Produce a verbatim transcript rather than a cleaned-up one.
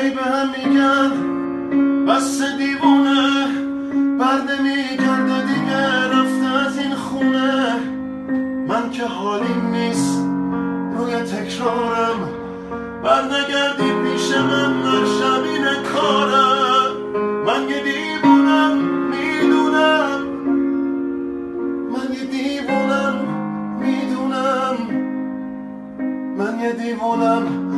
هی به هم میگن بس دیوونه، برده میگرده دیگه رفته از این خونه. من که حالیم نیست روی تکرارم، برنگردی پیش من نقشم اینه کارم. من یه دیوونم میدونم، من یه دیوونم میدونم، من یه دیوونم